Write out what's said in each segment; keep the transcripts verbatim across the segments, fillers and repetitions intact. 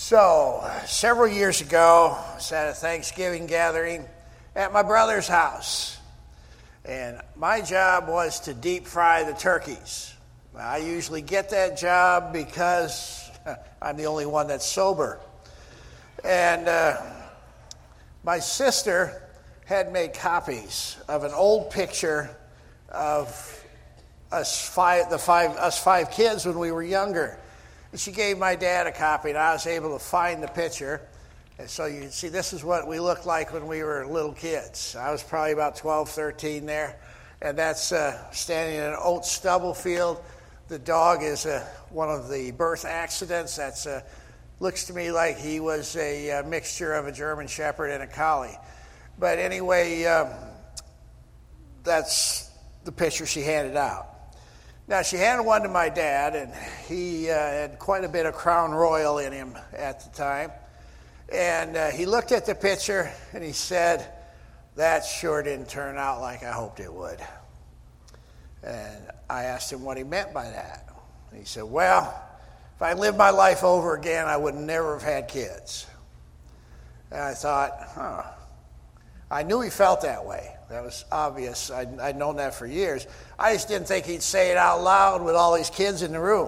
So, several years ago, I was at a Thanksgiving gathering at my brother's house. And my job was to deep fry the turkeys. I usually get that job because I'm the only one that's sober. And uh, my sister had made copies of an old picture of us five, the five, us five kids when we were younger. And she gave my dad a copy, and I was able to find the picture. And so you can see this is what we looked like when we were little kids. I was probably about twelve, thirteen there. And that's uh, standing in an oat stubble field. The dog is uh, one of the birth accidents. That's uh, looks to me like he was a uh, mixture of a German Shepherd and a Collie. But anyway, um, that's the picture she handed out. Now, she handed one to my dad, and he uh, had quite a bit of Crown Royal in him at the time. And uh, he looked at the picture, and he said, "That sure didn't turn out like I hoped it would." And I asked him what he meant by that. And he said, "Well, if I lived my life over again, I would never have had kids." And I thought, huh. I knew he felt that way. That was obvious. I'd, I'd known that for years. I just didn't think he'd say it out loud with all these kids in the room.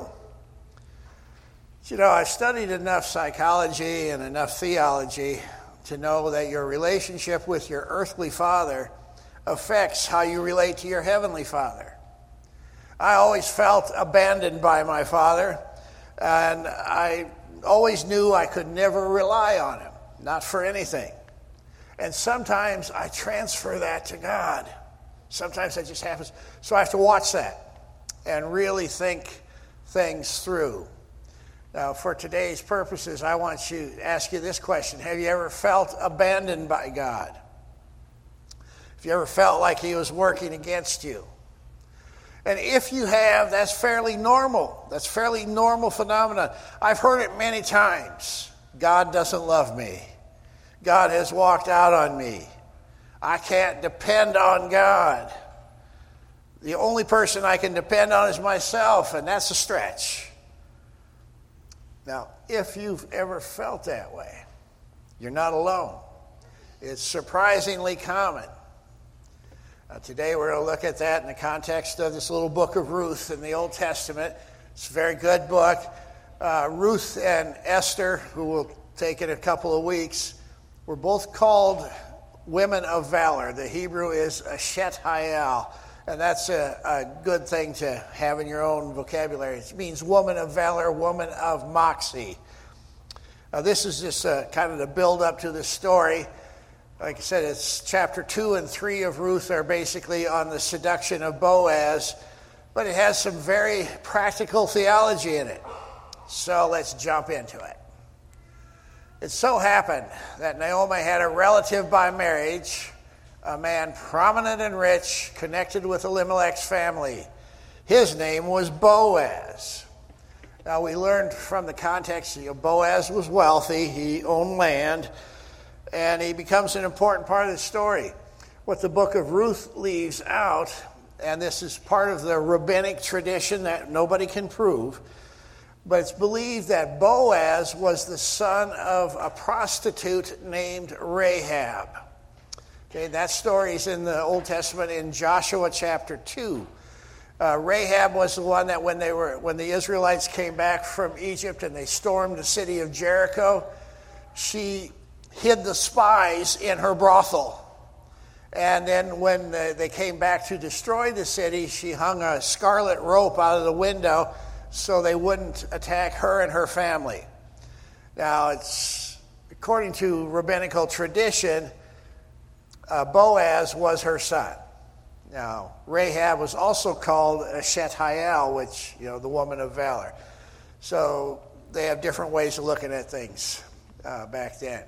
You know, I've studied enough psychology and enough theology to know that your relationship with your earthly father affects how you relate to your heavenly Father. I always felt abandoned by my father, and I always knew I could never rely on him, not for anything. And sometimes I transfer that to God. Sometimes that just happens. So I have to watch that and really think things through. Now, for today's purposes, I want to ask you this question. Have you ever felt abandoned by God? Have you ever felt like he was working against you? And if you have, that's fairly normal. That's fairly normal phenomenon. I've heard it many times. God doesn't love me. God has walked out on me. I can't depend on God. The only person I can depend on is myself, and that's a stretch. Now, if you've ever felt that way, you're not alone. It's surprisingly common. Uh, today we're going to look at that in the context of this little book of Ruth in the Old Testament. It's a very good book. Uh, Ruth and Esther, who will take in a couple of weeks, were both called women of valor. The Hebrew is Ashet Hayal, and that's a, a good thing to have in your own vocabulary. It means woman of valor, woman of moxie. Uh, this is just uh, kind of the build-up to the story. Like I said, it's chapter two and three of Ruth are basically on the seduction of Boaz, but it has some very practical theology in it. So let's jump into it. It so happened that Naomi had a relative by marriage, a man prominent and rich, connected with Elimelech's family. His name was Boaz. Now, we learned from the context, you know, Boaz was wealthy, he owned land, and he becomes an important part of the story. What the book of Ruth leaves out, and this is part of the rabbinic tradition that nobody can prove, but it's believed that Boaz was the son of a prostitute named Rahab. Okay, that story is in the Old Testament in Joshua chapter two. Uh, Rahab was the one that when they were when the Israelites came back from Egypt and they stormed the city of Jericho, she hid the spies in her brothel. And then when they came back to destroy the city, she hung a scarlet rope out of the window so they wouldn't attack her and her family. Now, it's according to rabbinical tradition, uh, Boaz was her son. Now, Rahab was also called Ashet Hayal, which, you know, the woman of valor. So they have different ways of looking at things uh, back then.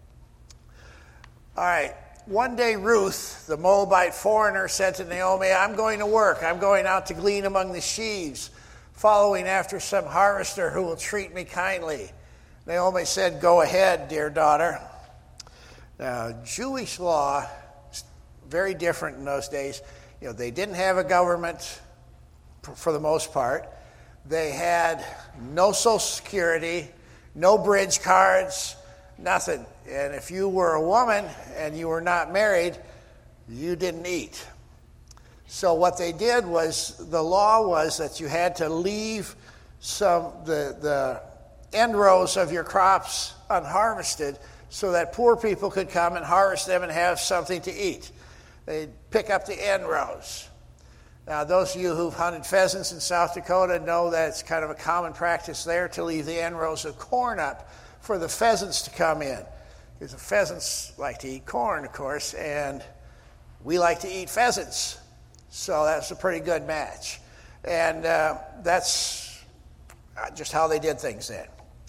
All right. One day Ruth, the Moabite foreigner, said to Naomi, "I'm going to work. I'm going out to glean among the sheaves, following after some harvester who will treat me kindly." Naomi said, "Go ahead, dear daughter." Now, Jewish law is very different in those days. You know, they didn't have a government for the most part. They had no Social Security, No bridge cards, nothing. And if you were a woman and you were not married, you didn't eat. So what they did was, the law was that you had to leave some the the end rows of your crops unharvested so that poor people could come and harvest them and have something to eat. They'd pick up the end rows. Now, those of you who've hunted pheasants in South Dakota know that it's kind of a common practice there to leave the end rows of corn up for the pheasants to come in. Because the pheasants like to eat corn, of course, and we like to eat pheasants. So that's a pretty good match. And uh, that's just how they did things then.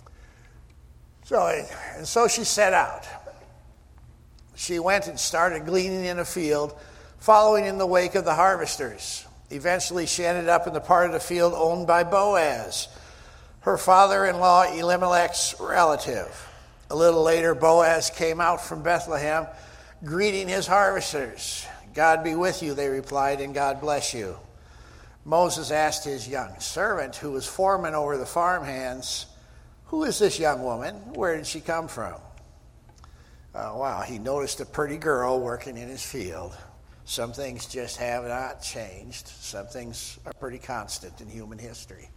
So, and so she set out. She went and started gleaning in a field, following in the wake of the harvesters. Eventually, she ended up in the part of the field owned by Boaz, her father-in-law Elimelech's relative. A little later, Boaz came out from Bethlehem, greeting his harvesters. "God be with you," they replied, "and God bless you." Moses asked his young servant, who was foreman over the farmhands, "Who is this young woman? Where did she come from?" Oh, wow, he noticed a pretty girl working in his field. Some things just have not changed. Some things are pretty constant in human history.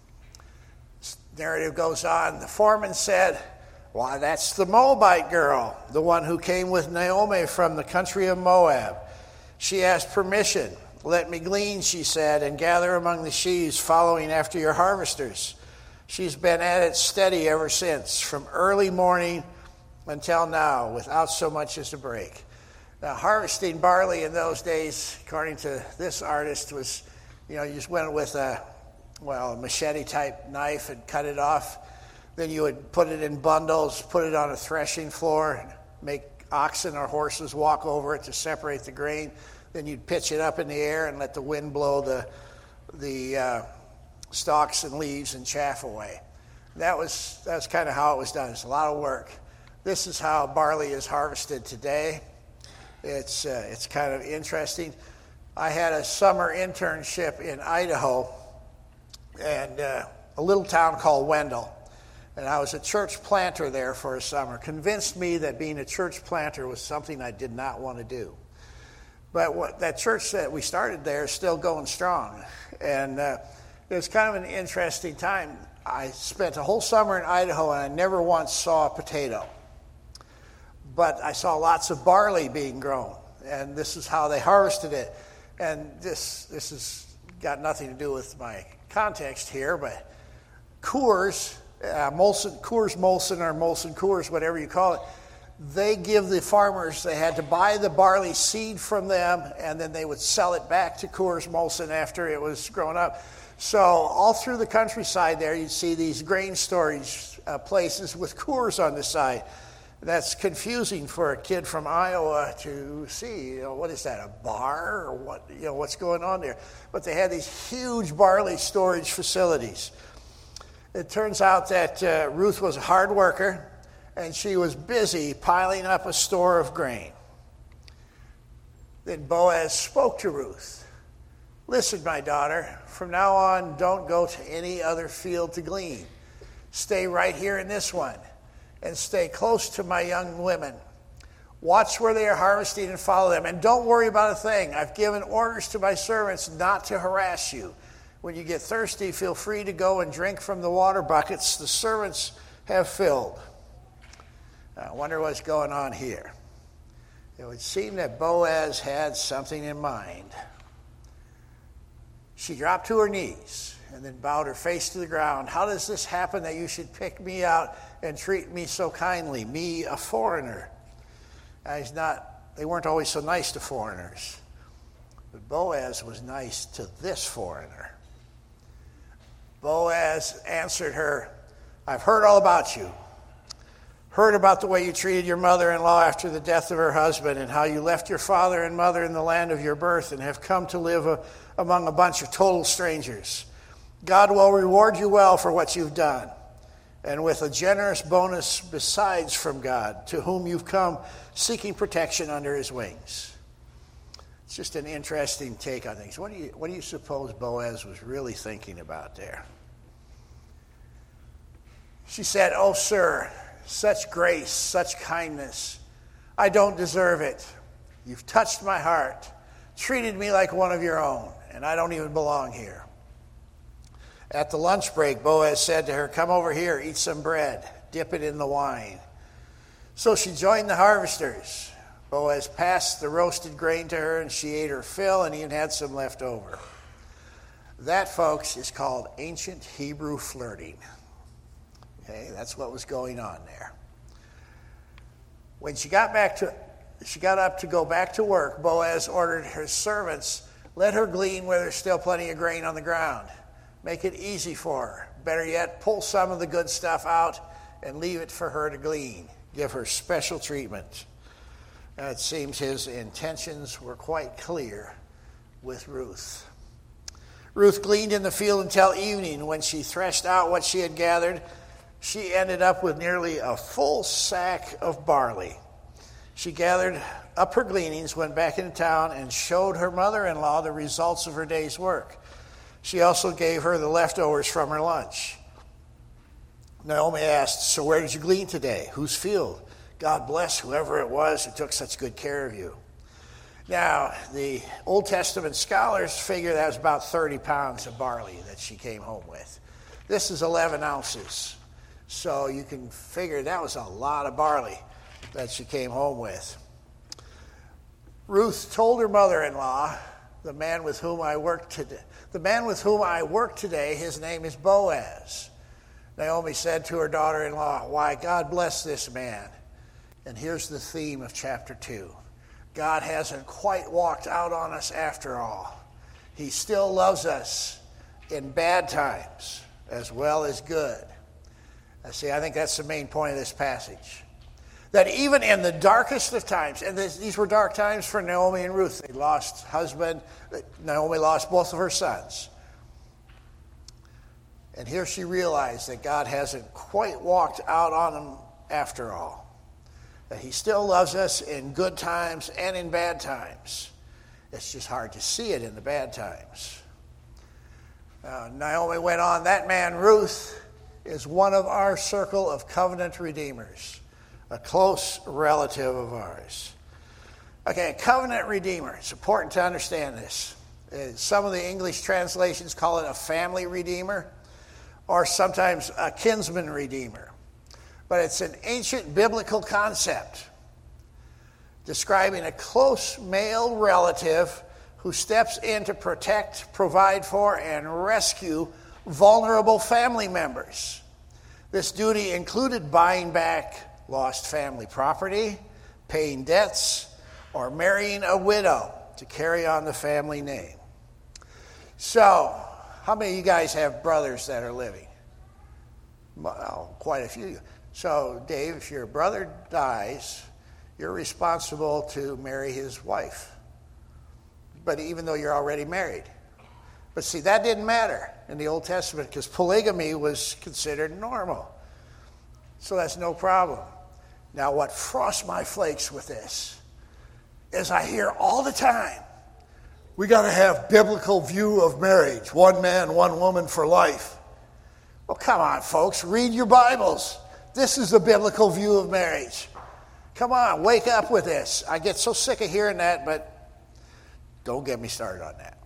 The narrative goes on. The foreman said, "Why, that's the Moabite girl, the one who came with Naomi from the country of Moab. She asked permission. 'Let me glean,' she said, 'and gather among the sheaves following after your harvesters.' She's been at it steady ever since, from early morning until now, without so much as a break." Now, harvesting barley in those days, according to this artist, was, you know, you just went with a, well, a machete-type knife and cut it off. Then you would put it in bundles, put it on a threshing floor, make oxen or horses walk over it to separate the grain. Then you'd pitch it up in the air and let the wind blow the the uh, stalks and leaves and chaff away. That was that's kind of how it was done. It's a lot of work. This is how barley is harvested today. It's uh, it's kind of interesting. I had a summer internship in Idaho, and uh, a little town called Wendell, and I was a church planter there for a summer. Convinced me that being a church planter was something I did not want to do. But what, that church that we started there is still going strong, and uh, it was kind of an interesting time. I spent a whole summer in Idaho, and I never once saw a potato. But I saw lots of barley being grown, and this is how they harvested it. And this this has got nothing to do with my context here, but Coors, uh, Molson, Coors Molson or Molson Coors, whatever you call it, they give the farmers, they had to buy the barley seed from them, and then they would sell it back to Coors Molson after it was grown up. So all through the countryside there, you'd see these grain storage uh, places with Coors on the side. That's confusing for a kid from Iowa to see. You know, what is that, a bar or what? You know, what's going on there? But they had these huge barley storage facilities. It turns out that uh, Ruth was a hard worker, and she was busy piling up a store of grain. Then Boaz spoke to Ruth. "Listen, my daughter, from now on, don't go to any other field to glean. Stay right here in this one, and stay close to my young women. Watch where they are harvesting and follow them. And don't worry about a thing. I've given orders to my servants not to harass you. When you get thirsty, feel free to go and drink from the water buckets the servants have filled." I wonder what's going on here. It would seem that Boaz had something in mind. She dropped to her knees and then bowed her face to the ground. "How does this happen that you should pick me out and treat me so kindly, me, a foreigner?" Now, he's not, they weren't always so nice to foreigners. But Boaz was nice to this foreigner. Boaz answered her, "I've heard all about you. Heard about the way you treated your mother-in-law after the death of her husband, and how you left your father and mother in the land of your birth and have come to live a, among a bunch of total strangers. God will reward you well for what you've done, and with a generous bonus besides from God, to whom you've come seeking protection under his wings." It's just an interesting take on things. What do you, what do you suppose Boaz was really thinking about there? She said, "Oh, sir, such grace, such kindness. I don't deserve it. You've touched my heart, treated me like one of your own, and I don't even belong here." At the lunch break, Boaz said to her, "Come over here, eat some bread, dip it in the wine." So she joined the harvesters. Boaz passed the roasted grain to her, and she ate her fill and even had some left over. That, folks, is called ancient Hebrew flirting. Okay, that's what was going on there. When she got back to, she got up to go back to work, Boaz ordered her servants, "Let her glean where there's still plenty of grain on the ground. Make it easy for her. Better yet, pull some of the good stuff out and leave it for her to glean. Give her special treatment." Now, it seems his intentions were quite clear with Ruth. Ruth gleaned in the field until evening. When she threshed out what she had gathered, she ended up with nearly a full sack of barley. She gathered up her gleanings, went back into town, and showed her mother-in-law the results of her day's work. She also gave her the leftovers from her lunch. Naomi asked, "So where did you glean today? Whose field? God bless whoever it was who took such good care of you." Now, the Old Testament scholars figure that was about thirty pounds of barley that she came home with. This is eleven ounces. So you can figure that was a lot of barley that she came home with. Ruth told her mother-in-law, the man with whom I work today, the man with whom I work today, his name is Boaz. Naomi said to her daughter-in-law, "Why, God bless this man." And here's the theme of chapter two. God hasn't quite walked out on us after all. He still loves us in bad times as well as good. I see, I think that's the main point of this passage. That even in the darkest of times, and this, these were dark times for Naomi and Ruth. They lost husband. Naomi lost both of her sons. And here she realized that God hasn't quite walked out on them after all. That he still loves us in good times and in bad times. It's just hard to see it in the bad times. Uh, Naomi went on, "That man, Ruth, is one of our circle of covenant redeemers, a close relative of ours." Okay, a covenant redeemer. It's important to understand this. Uh, some of the English translations call it a family redeemer, or sometimes a kinsman redeemer. But it's an ancient biblical concept describing a close male relative who steps in to protect, provide for, and rescue vulnerable family members. This duty included buying back lost family property, paying debts, or marrying a widow to carry on the family name. So, how many of you guys have brothers that are living? Well, quite a few. So, Dave, if your brother dies, you're responsible to marry his wife. But even though you're already married. But see, that didn't matter in the Old Testament because polygamy was considered normal. So that's no problem. Now, what frosts my flakes with this is I hear all the time, we got to have biblical view of marriage. One man, one woman for life. Well, come on, folks. Read your Bibles. This is the biblical view of marriage. Come on, wake up with this. I get so sick of hearing that, but don't get me started on that.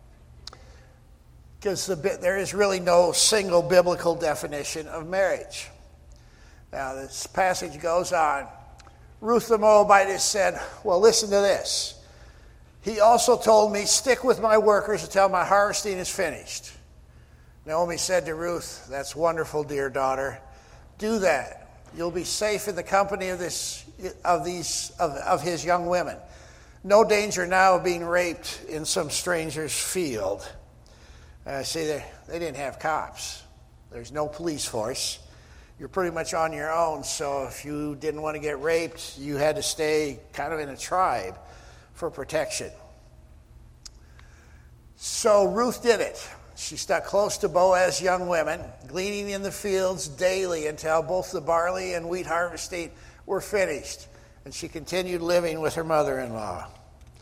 Because the, there is really no single biblical definition of marriage. Now, this passage goes on. Ruth the Moabitess said, well, listen to this. He also told me, stick with my workers until my harvesting is finished. Naomi said to Ruth, that's wonderful, dear daughter. Do that. You'll be safe in the company of this of these of, of his young women. No danger now of being raped in some stranger's field. Uh, see, they, they didn't have cops. There's no police force. You're pretty much on your own, so if you didn't want to get raped, you had to stay kind of in a tribe for protection. So Ruth did it. She stuck close to Boaz's young women, gleaning in the fields daily until both the barley and wheat harvesting were finished. And she continued living with her mother-in-law.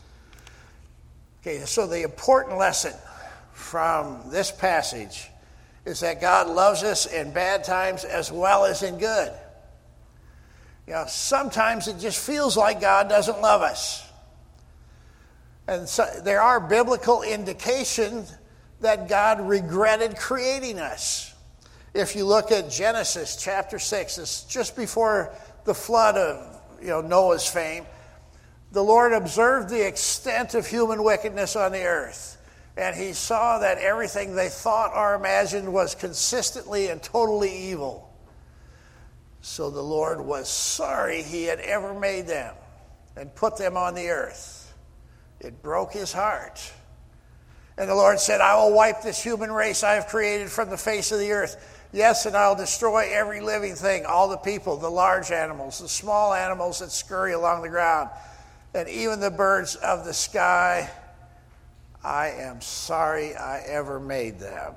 Okay, so the important lesson from this passage is that God loves us in bad times as well as in good. You know, sometimes it just feels like God doesn't love us. And so there are biblical indications that God regretted creating us. If you look at Genesis chapter six, it's just before the flood of you know Noah's fame, the Lord observed the extent of human wickedness on the earth, and he saw that everything they thought or imagined was consistently and totally evil. So the Lord was sorry he had ever made them and put them on the earth. It broke his heart. And the Lord said, I will wipe this human race I have created from the face of the earth. Yes, and I'll destroy every living thing, all the people, the large animals, the small animals that scurry along the ground, and even the birds of the sky. I am sorry I ever made them.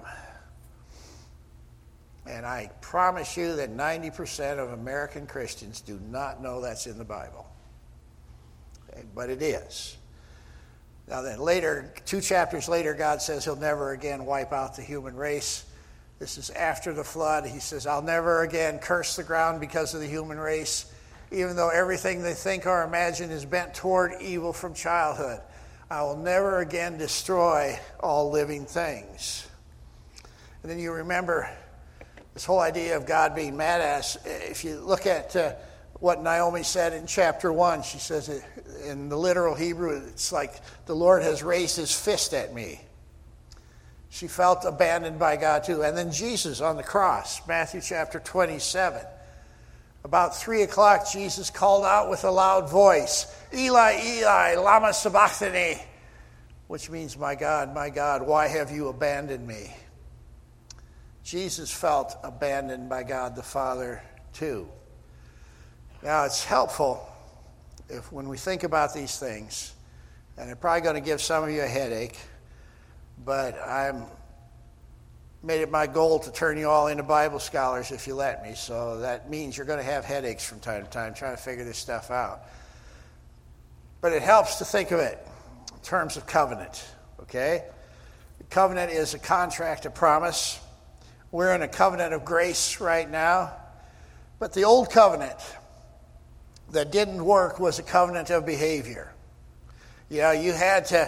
And I promise you that ninety percent of American Christians do not know that's in the Bible. But it is. Now then, later, two chapters later, God says he'll never again wipe out the human race. This is after the flood. He says, I'll never again curse the ground because of the human race, even though everything they think or imagine is bent toward evil from childhood. I will never again destroy all living things. And then you remember this whole idea of God being mad at us. If you look at uh, what Naomi said in chapter one, she says it, in the literal Hebrew, it's like the Lord has raised his fist at me. She felt abandoned by God too. And then Jesus on the cross, Matthew chapter twenty-seven. About three o'clock, Jesus called out with a loud voice, Eli, Eli, lama sabachthani, which means, my God, my God, why have you abandoned me? Jesus felt abandoned by God the Father too. Now, it's helpful if when we think about these things, and it's probably going to give some of you a headache, but I'm made it my goal to turn you all into Bible scholars if you let me. So that means you're going to have headaches from time to time trying to figure this stuff out. But it helps to think of it in terms of covenant, okay? The covenant is a contract, a promise. We're in a covenant of grace right now. But the old covenant that didn't work was a covenant of behavior. You know, you had to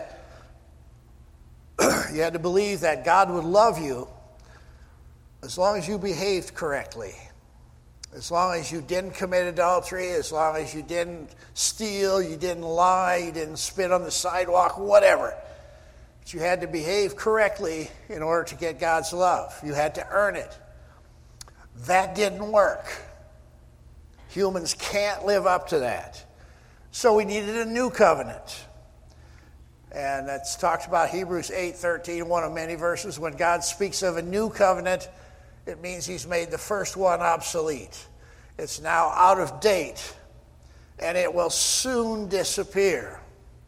you had to believe that God would love you as long as you behaved correctly, as long as you didn't commit adultery, as long as you didn't steal, you didn't lie, you didn't spit on the sidewalk, whatever. But you had to behave correctly in order to get God's love. You had to earn it. That didn't work. Humans can't live up to that. So we needed a new covenant. And that's talked about Hebrews eight thirteen, one of many verses. When God speaks of a new covenant, it means he's made the first one obsolete. It's now out of date, and it will soon disappear.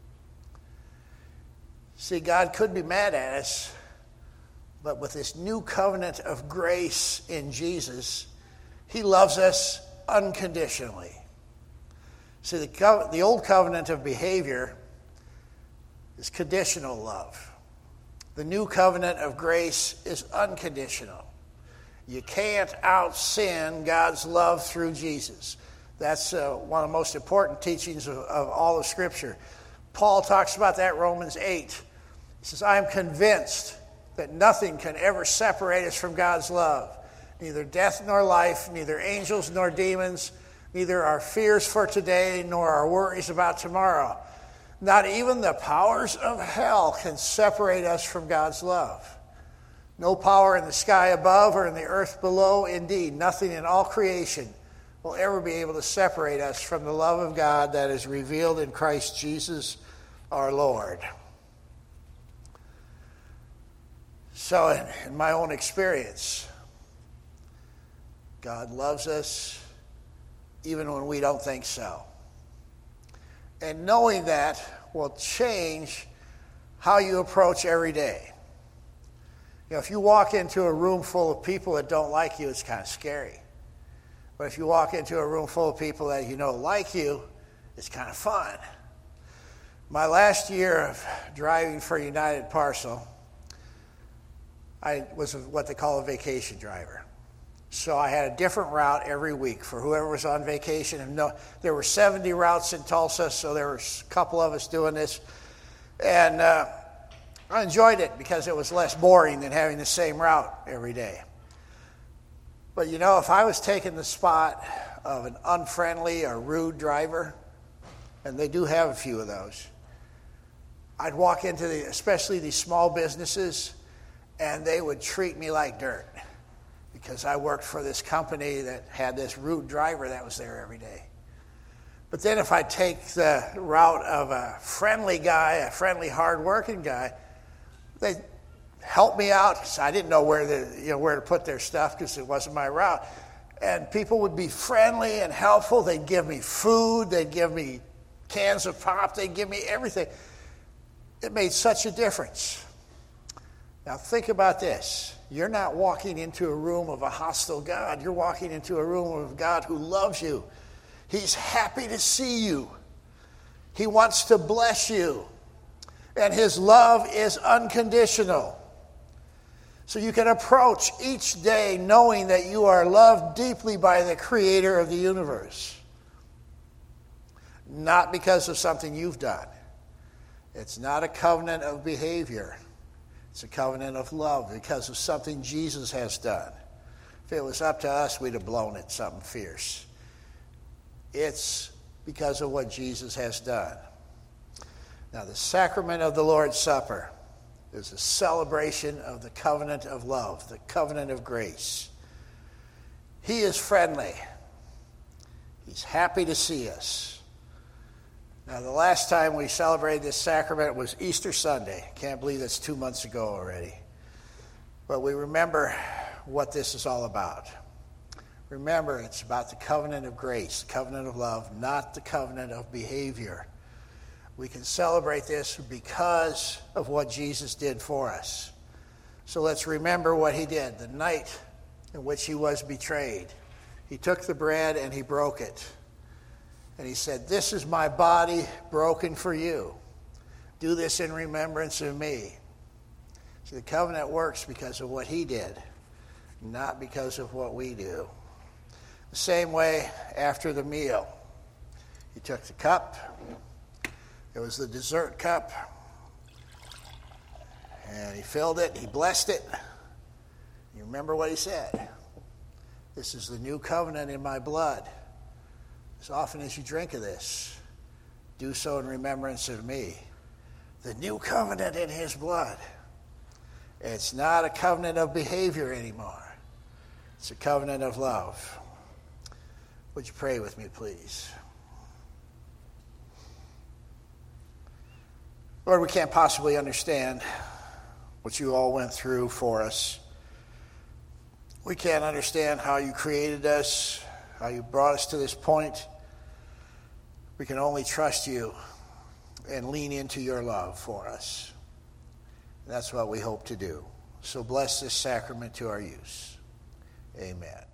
See, God could be mad at us, but with this new covenant of grace in Jesus, he loves us unconditionally. See, the, co- the old covenant of behavior is conditional love. The new covenant of grace is unconditional. You can't out-sin God's love through Jesus. That's uh, one of the most important teachings of, of all of Scripture. Paul talks about that in Romans eight. He says, I am convinced that nothing can ever separate us from God's love. Neither death nor life, neither angels nor demons, neither our fears for today nor our worries about tomorrow. Not even the powers of hell can separate us from God's love. No power in the sky above or in the earth below, indeed, nothing in all creation will ever be able to separate us from the love of God that is revealed in Christ Jesus our Lord. So in, in my own experience, God loves us even when we don't think so. And knowing that will change how you approach every day. You know, if you walk into a room full of people that don't like you, it's kind of scary. But if you walk into a room full of people that you know like you, it's kind of fun. My last year of driving for United Parcel, I was what they call a vacation driver. So I had a different route every week for whoever was on vacation. And no, there were seventy routes in Tulsa, so there were a couple of us doing this. And uh, I enjoyed it because it was less boring than having the same route every day. But you know, if I was taking the spot of an unfriendly or rude driver, and they do have a few of those, I'd walk into the, especially these small businesses, and they would treat me like dirt because I worked for this company that had this rude driver that was there every day. But then if I take the route of a friendly guy, a friendly, hard-working guy, they help me out because I didn't know where to, you know, where to put their stuff because it wasn't my route. And people would be friendly and helpful. They'd give me food. They'd give me cans of pop. They'd give me everything. It made such a difference. Now think about this. You're not walking into a room of a hostile God. You're walking into a room of God who loves you. He's happy to see you. He wants to bless you. And his love is unconditional. So you can approach each day knowing that you are loved deeply by the creator of the universe. Not because of something you've done. It's not a covenant of behavior. It's a covenant of love because of something Jesus has done. If it was up to us, we'd have blown it something fierce. It's because of what Jesus has done. Now, the sacrament of the Lord's Supper is a celebration of the covenant of love, the covenant of grace. He is friendly. He's happy to see us. Now, the last time we celebrated this sacrament was Easter Sunday. Can't believe that's two months ago already. But we remember what this is all about. Remember, it's about the covenant of grace, the covenant of love, not the covenant of behavior. We can celebrate this because of what Jesus did for us. So let's remember what he did. The night in which he was betrayed, he took the bread and he broke it. And he said, "This is my body broken for you. Do this in remembrance of me." See, the covenant works because of what he did, not because of what we do. The same way, after the meal, he took the cup. It was the dessert cup. And he filled it. He blessed it. You remember what he said? "This is the new covenant in my blood. As often as you drink of this, do so in remembrance of me." The new covenant in his blood. It's not a covenant of behavior anymore. It's a covenant of love. Would you pray with me, please? Lord, we can't possibly understand what you all went through for us. We can't understand how you created us, how you brought us to this point. We can only trust you and lean into your love for us. That's what we hope to do. So bless this sacrament to our use. Amen.